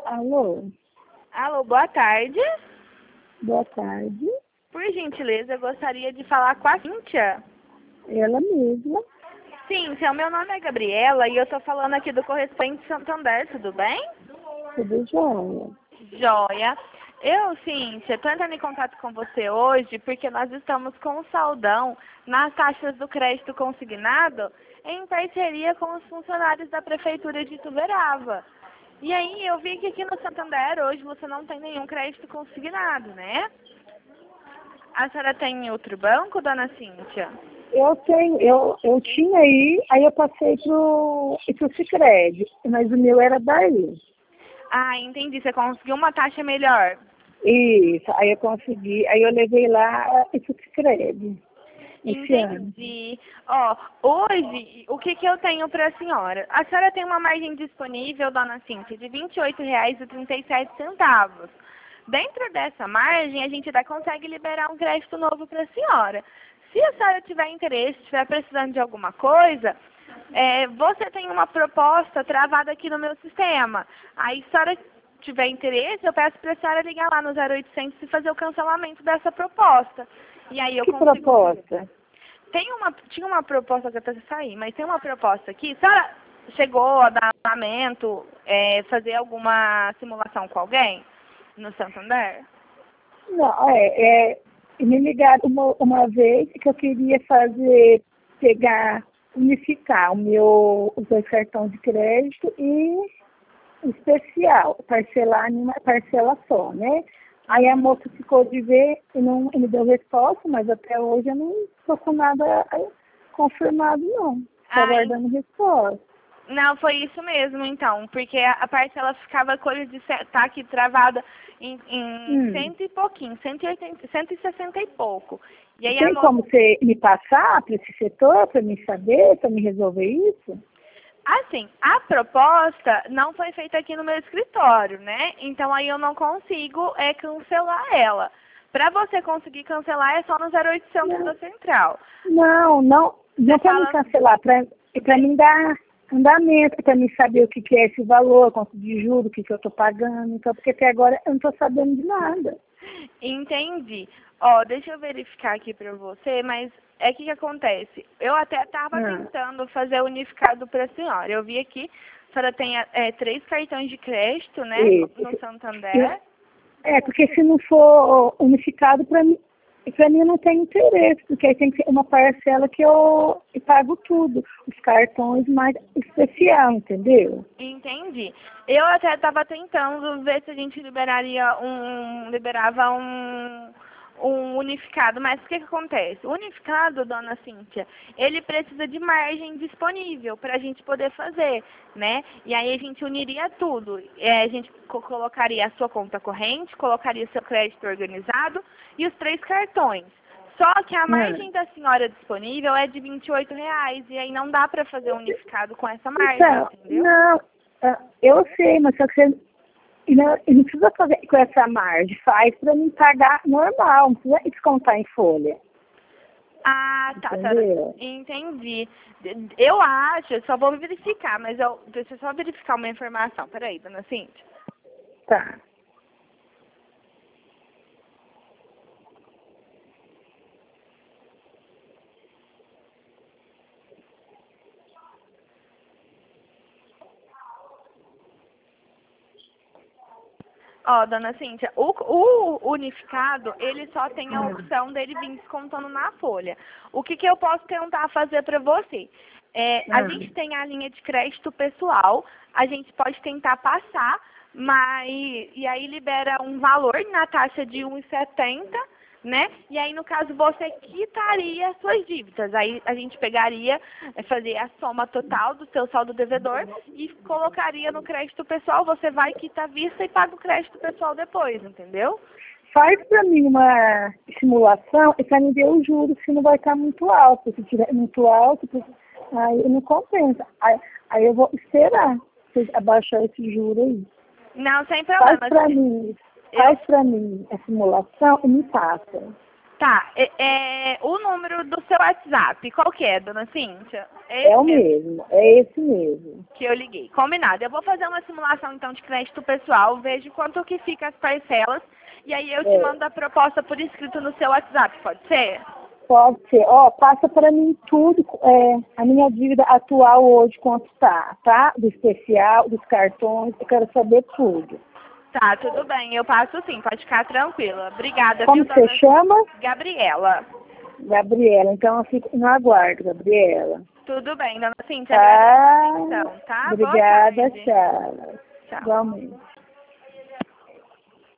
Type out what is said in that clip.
Alô, Alô, boa tarde. boa tarde. Por gentileza, eu gostaria de falar com a Cíntia. Ela mesma. Cíntia, o meu nome é Gabriela e eu tô falando aqui do Correspondente Santander, tudo bem? Tudo jóia. Joia. Cíntia, tô entrando em contato com você hoje porque nós estamos com um saldão nas taxas do crédito consignado em parceria com os funcionários da Prefeitura de Ituverava. E aí, eu vi que aqui no Santander hoje você não tem nenhum crédito consignado, né? A senhora tem outro banco, dona Cíntia? Eu tinha aí eu passei pro Sicredi, mas o meu era daí. Ah, entendi. Você conseguiu uma taxa melhor. Isso, aí eu consegui, aí eu levei lá e pro Sicredi esse ano. Entendi. Ó, hoje, o que eu tenho para a senhora? A senhora tem uma margem disponível, dona Cíntia, de R$ 28,37. Dentro dessa margem, a gente ainda consegue liberar um crédito novo para a senhora. Se a senhora tiver interesse, estiver precisando de alguma coisa, você tem uma proposta travada aqui no meu sistema. Aí, se a senhora tiver interesse, eu peço para a senhora ligar lá no 0800 e fazer o cancelamento dessa proposta. E aí eu Que consigo... proposta? Tinha uma proposta que até sair, mas tem uma proposta aqui. A senhora chegou a dar lamento, fazer alguma simulação com alguém no Santander? Não, me ligaram uma vez que eu queria unificar os dois cartões de crédito e especial, parcelar em uma parcela só, né? Aí a moça ficou de ver e não me deu resposta, mas até hoje eu não estou com nada confirmado, não. Estou aguardando resposta. Não, foi isso mesmo, então, porque a parcela ficava coisa de tá aqui travada em cento e pouquinho, 180, 160 e pouco. E aí Tem como você me passar para esse setor, para me saber, para me resolver isso? Assim, a proposta não foi feita aqui no meu escritório, né? Então aí eu não consigo cancelar ela. Para você conseguir cancelar é só no 0800 da central. Não para me cancelar, para mim dar andamento, para mim saber o que é esse valor, quanto de juros, o que eu estou pagando, então, porque até agora eu não estou sabendo de nada. Entendi. Ó, deixa eu verificar aqui para você, mas o que acontece? Eu até estava tentando fazer unificado para a senhora. Eu vi aqui, a senhora tem 3 cartões de crédito, né, no Santander. Porque se não for unificado, para mim eu não tem interesse, porque aí tem que ser uma parcela que eu pago tudo, os cartões mais especial, entendeu? Entendi. Eu até estava tentando ver se a gente liberava um unificado, mas o que acontece? O unificado, dona Cíntia, ele precisa de margem disponível para a gente poder fazer, né? E aí a gente uniria tudo. A gente colocaria a sua conta corrente, colocaria seu crédito organizado e os 3 cartões. Só que a margem da senhora disponível é de R$ 28,00, e aí não dá para fazer unificado com essa margem, entendeu? Não, eu sei, mas só que você não precisa fazer com essa margem, faz para mim pagar normal, não precisa descontar em folha. Ah, tá. Entendeu? Entendi. Eu acho, só vou verificar, mas deixa eu só verificar uma informação. Peraí, dona Cíntia. Tá. Ó, dona Cíntia, o unificado, ele só tem a opção dele vir descontando na folha. O que eu posso tentar fazer para você? A gente tem a linha de crédito pessoal, a gente pode tentar passar, e aí libera um valor na taxa de 1,70, né? E aí, no caso, você quitaria suas dívidas. Aí a gente pegaria, fazer a soma total do seu saldo devedor e colocaria no crédito pessoal. Você vai quitar à vista e paga o crédito pessoal depois, entendeu? Faz para mim uma simulação e para mim ver o juros, se não vai estar muito alto. Se tiver muito alto, aí não compensa. Aí eu vou esperar você abaixar esse juro aí. Não, sem problema. Faz para mim a simulação e me passa. Tá, o número do seu WhatsApp, qual que é, dona Cíntia? É o mesmo, é esse mesmo. Que eu liguei. Combinado. Eu vou fazer uma simulação, então, de crédito pessoal, vejo quanto que fica as parcelas, e aí eu te mando a proposta por escrito no seu WhatsApp, pode ser? Pode ser. Ó, passa para mim tudo, a minha dívida atual hoje, quanto tá? Do especial, dos cartões, eu quero saber tudo. Tá, tudo bem, eu passo sim, pode ficar tranquila. Obrigada, Como viu, você dona chama? Gabriela. Gabriela. Então eu fico no aguardo, Gabriela. Tudo bem, dona Cíntia, Tá? agradeço a atenção, tá? Boa Obrigada, tarde. tchau. Tchau. Igualmente.